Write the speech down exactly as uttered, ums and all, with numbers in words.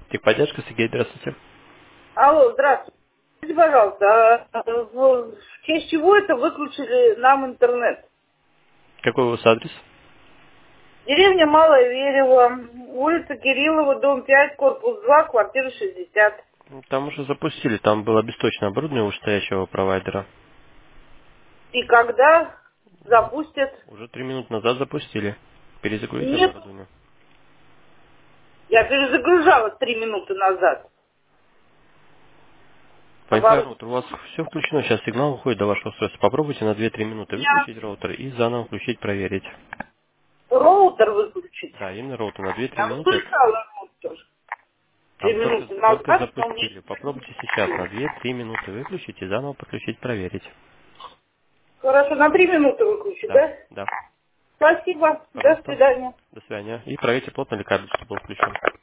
Техподдержка, Сергей, здравствуйте. Алло, здравствуйте. Скажите, пожалуйста, а в в честь чего это выключили нам интернет? Какой у вас адрес? Деревня Малая Верево, улица Кириллова, дом пять, корпус два, квартира шестьдесят. Ну, Там уже запустили, там было бесточное оборудование у стоящего провайдера. И когда запустят? Уже три минуты назад запустили. Перезагрузите Нет, оборудование. я перезагружала три минуты назад. Wi-Fi Оборудование. роутер, у вас все включено, сейчас сигнал уходит до вашего устройства. Попробуйте на две-три минуты Я выключить роутер и заново включить, проверить. роутер выключить. Да, именно роутер на две-три Я минуты. выключала роутер три Там только, минуты только назад, но мне запустили. Попробуйте сейчас на две-три минуты выключить и заново подключить, проверить. хорошо, на три минуты выключить, Да, да? да. Спасибо, до Пожалуйста. свидания. До свидания. И проверьте плотно ли кабель, чтобы был включен.